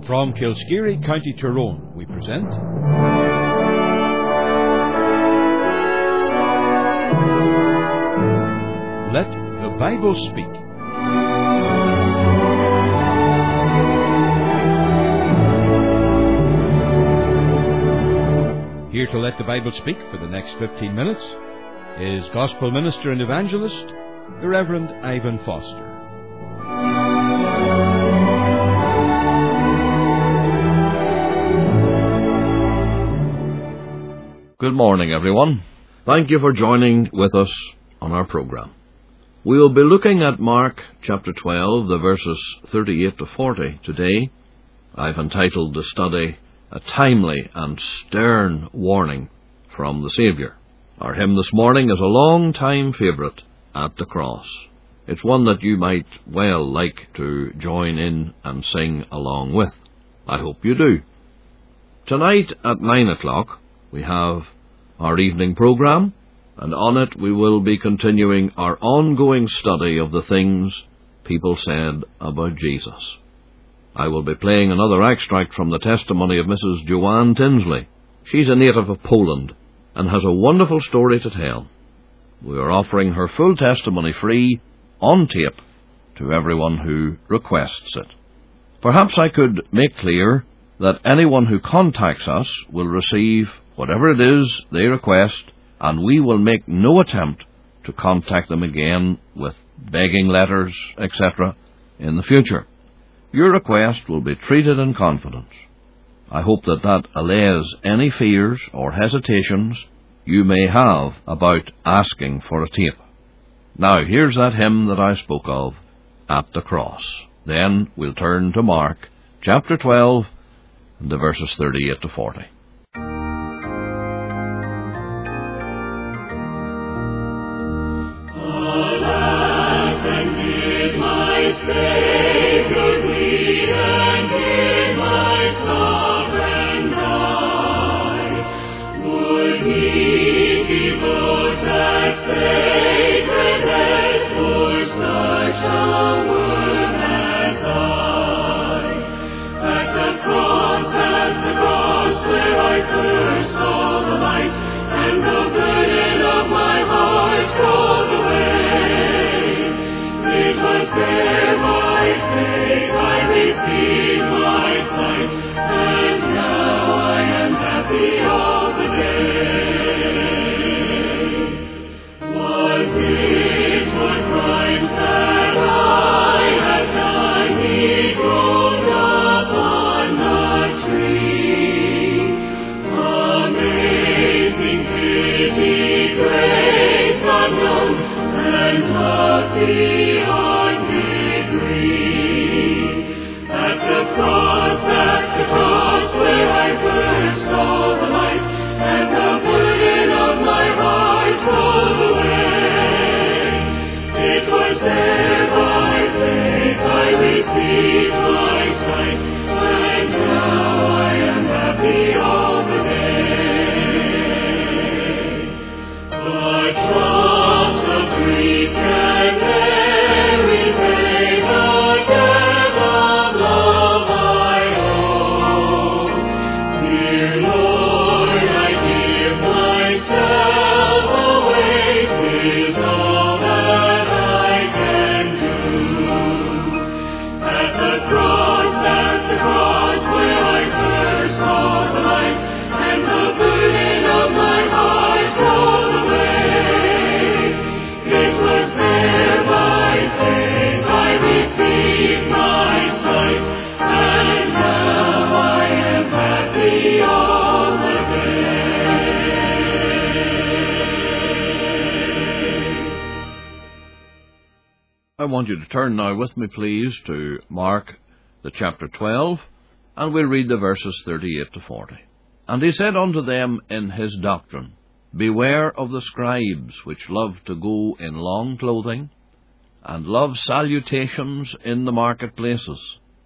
From Kilskeary, County Tyrone, we present Let the Bible Speak. Here to let the Bible speak for the next 15 minutes is Gospel Minister and Evangelist, the Reverend Ivan Foster. Good morning, everyone. Thank you for joining with us on our program. We will be looking at Mark chapter 12, the verses 38 to 40 today. I've entitled the study, A Timely and Stern Warning from the Saviour. Our hymn this morning is a long-time favourite, At the Cross. It's one that you might well like to join in and sing along with. I hope you do. Tonight at 9 o'clock, we have our evening programme, and on it we will be continuing our ongoing study of the things people said about Jesus. I will be playing another extract from the testimony of Mrs. Joanne Tinsley. She's a native of Poland and has a wonderful story to tell. We are offering her full testimony free, on tape, to everyone who requests it. Perhaps I could make clear that anyone who contacts us will receive whatever it is they request, and we will make no attempt to contact them again with begging letters, etc., in the future. Your request will be treated in confidence. I hope that allays any fears or hesitations you may have about asking for a tape. Now, here's that hymn that I spoke of, At the Cross. Then we'll turn to Mark, chapter 12, and the verses 38 to 40. I want you to turn now with me, please, to Mark, the chapter 12, and we'll read the verses 38 to 40. And he said unto them in his doctrine, Beware of the scribes which love to go in long clothing, and love salutations in the marketplaces,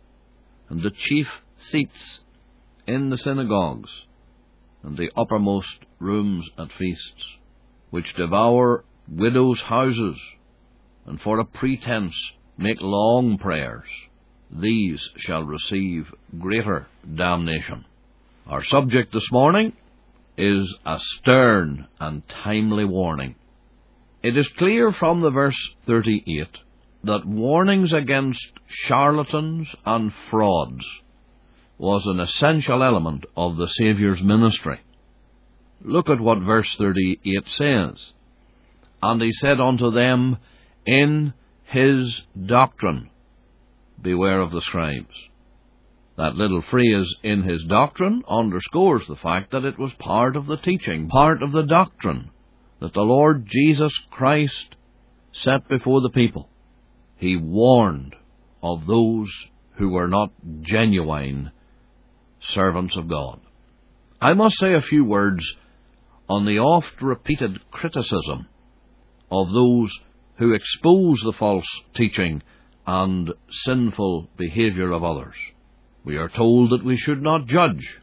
and the chief seats in the synagogues, and the uppermost rooms at feasts, which devour widows' houses, and for a pretence make long prayers. these shall receive greater damnation. Our subject this morning is a stern and timely warning. It is clear from the verse 38 that warnings against charlatans and frauds was an essential element of the Saviour's ministry. Look at what verse 38 says. And he said unto them, in his doctrine, beware of the scribes. That little phrase, in his doctrine, underscores the fact that it was part of the teaching, part of the doctrine that the Lord Jesus Christ set before the people. He warned of those who were not genuine servants of God. I must say a few words on the oft-repeated criticism of those who expose the false teaching and sinful behavior of others. We are told that we should not judge.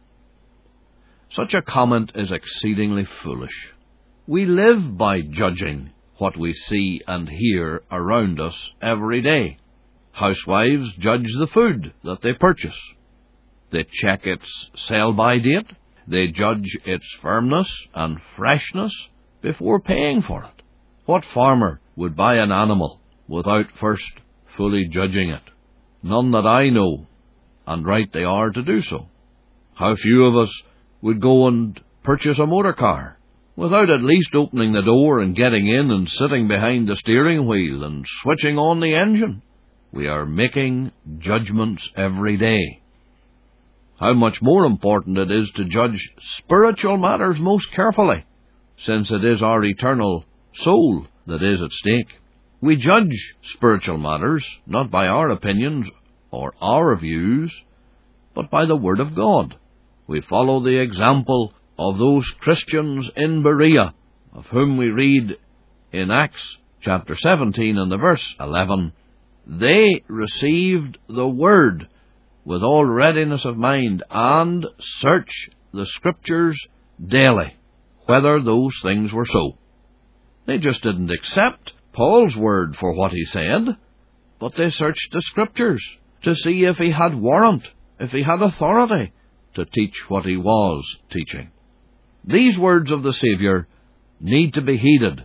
Such a comment is exceedingly foolish. We live by judging what we see and hear around us every day. Housewives judge the food that they purchase. They check its sell-by date. They judge its firmness and freshness before paying for it. What farmer would buy an animal without first fully judging it? None that I know, and right they are to do so. How few of us would go and purchase a motor car without at least opening the door and getting in and sitting behind the steering wheel and switching on the engine? We are making judgments every day. How much more important it is to judge spiritual matters most carefully, since it is our eternal soul that is at stake. We judge spiritual matters not by our opinions or our views, but by the Word of God. We follow the example of those Christians in Berea, of whom we read in Acts chapter 17 and the verse 11, they received the Word with all readiness of mind, and search the Scriptures daily, whether those things were so. They just didn't accept Paul's word for what he said, but they searched the Scriptures to see if he had warrant, if he had authority to teach what he was teaching. These words of the Saviour need to be heeded,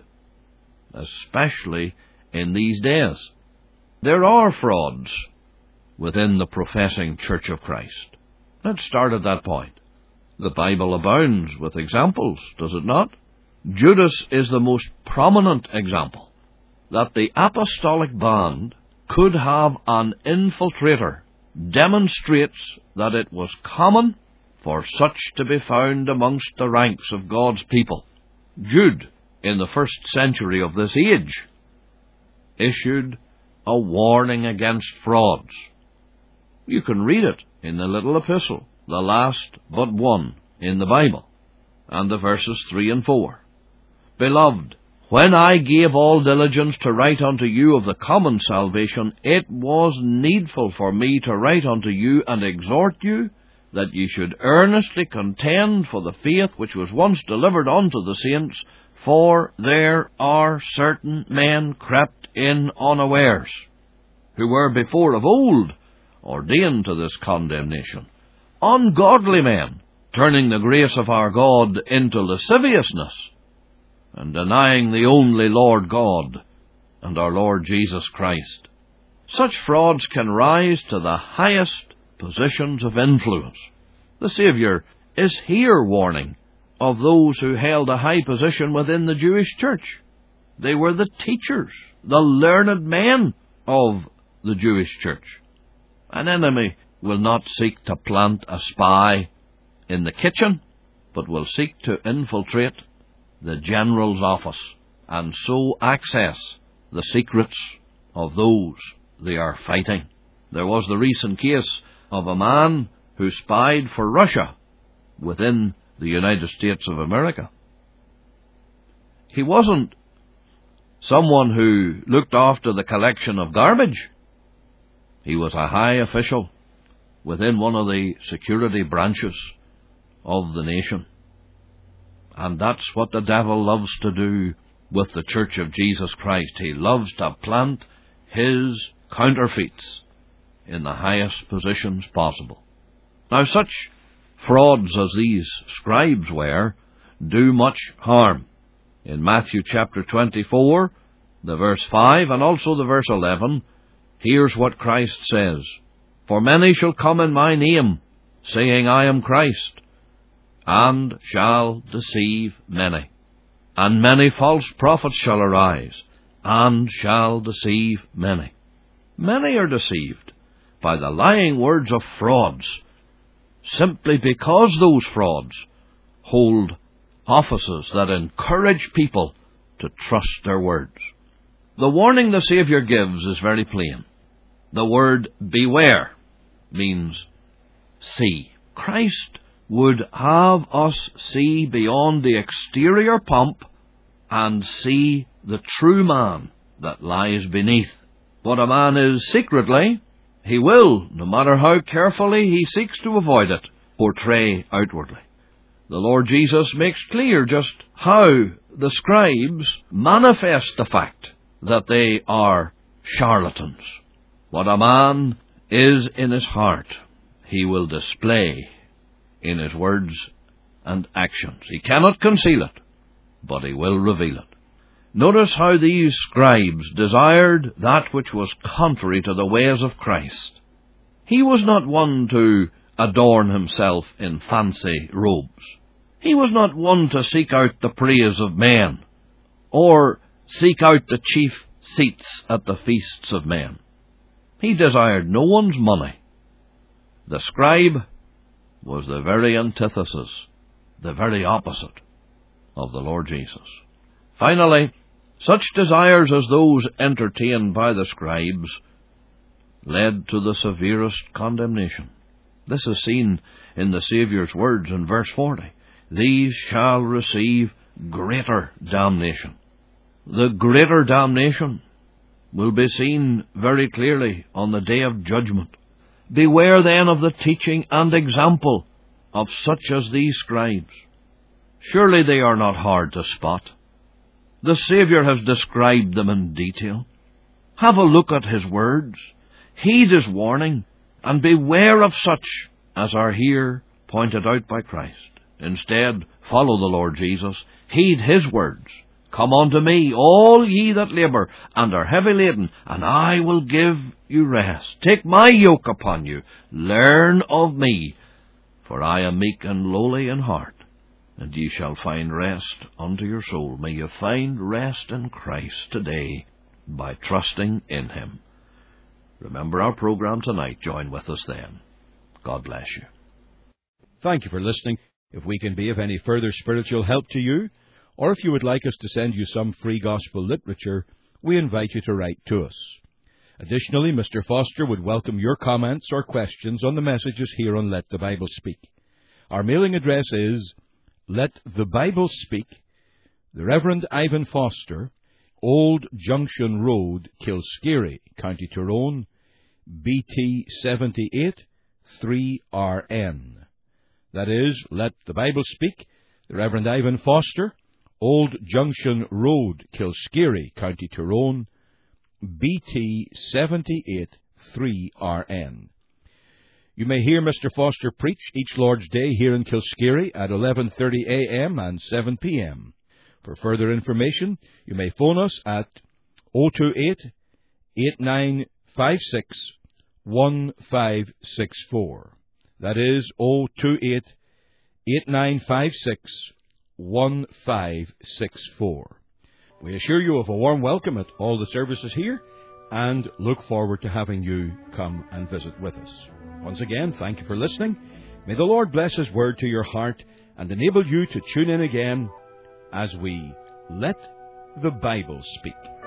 especially in these days. There are frauds within the professing Church of Christ. Let's start at that point. The Bible abounds with examples, does it not? Judas is the most prominent example. That the apostolic band could have an infiltrator demonstrates that it was common for such to be found amongst the ranks of God's people. Jude, in the 1st century of this age, issued a warning against frauds. You can read it in the little epistle, the last but one in the Bible, and the verses 3 and 4. Beloved, when I gave all diligence to write unto you of the common salvation, it was needful for me to write unto you and exhort you, that ye should earnestly contend for the faith which was once delivered unto the saints, for there are certain men crept in unawares, who were before of old ordained to this condemnation, ungodly men, turning the grace of our God into lasciviousness, and denying the only Lord God and our Lord Jesus Christ. Such frauds can rise to the highest positions of influence. The Saviour is here warning of those who held a high position within the Jewish church. They were the teachers, the learned men of the Jewish church. An enemy will not seek to plant a spy in the kitchen, but will seek to infiltrate the general's office and so access the secrets of those they are fighting. There was the recent case of a man who spied for Russia within the United States of America. He wasn't someone who looked after the collection of garbage. He was a high official within one of the security branches of the nation. And that's what the devil loves to do with the Church of Jesus Christ. He loves to plant his counterfeits in the highest positions possible. Now, such frauds as these scribes were do much harm. In Matthew chapter 24, the verse 5 and also the verse 11, here's what Christ says, "For many shall come in my name, saying, I am Christ, and shall deceive many. And many false prophets shall arise, and shall deceive many." Many are deceived by the lying words of frauds, simply because those frauds hold offices that encourage people to trust their words. The warning the Saviour gives is very plain. The word beware means see. Christ would have us see beyond the exterior pomp and see the true man that lies beneath. What a man is secretly, he will, no matter how carefully he seeks to avoid it, portray outwardly. The Lord Jesus makes clear just how the scribes manifest the fact that they are charlatans. What a man is in his heart, he will display in his words and actions. He cannot conceal it, but he will reveal it. Notice how these scribes desired that which was contrary to the ways of Christ. He was not one to adorn himself in fancy robes. He was not one to seek out the praise of men, or seek out the chief seats at the feasts of men. He desired no one's money. The scribe was the very antithesis, the very opposite of the Lord Jesus. Finally, such desires as those entertained by the scribes led to the severest condemnation. This is seen in the Saviour's words in verse 40. These shall receive greater damnation. The greater damnation will be seen very clearly on the day of judgment. Beware then of the teaching and example of such as these scribes. Surely they are not hard to spot. The Saviour has described them in detail. Have a look at his words, heed his warning, and beware of such as are here pointed out by Christ. Instead, follow the Lord Jesus, heed his words. Come unto me, all ye that labour and are heavy laden, and I will give you rest. Take my yoke upon you, learn of me, for I am meek and lowly in heart, and ye shall find rest unto your soul. May you find rest in Christ today by trusting in him. Remember our program tonight. Join with us then. God bless you. Thank you for listening. If we can be of any further spiritual help to you, or if you would like us to send you some free gospel literature, we invite you to write to us. Additionally, Mr. Foster would welcome your comments or questions on the messages here on Let the Bible Speak. Our mailing address is Let the Bible Speak, the Reverend Ivan Foster, Old Junction Road, Kilskeary, County Tyrone, BT 78 3RN. That is, Let the Bible Speak, the Reverend Ivan Foster, Old Junction Road, Kilskeary, County Tyrone, BT 78 3RN. You may hear Mr. Foster preach each Lord's Day here in Kilskeary at 11:30 a.m. and 7 p.m. For further information, you may phone us at 028-8956-1564. That is 028-8956-1564. We assure you of a warm welcome at all the services here and look forward to having you come and visit with us. Once again, thank you for listening. May the Lord bless his word to your heart and enable you to tune in again as we Let the Bible Speak.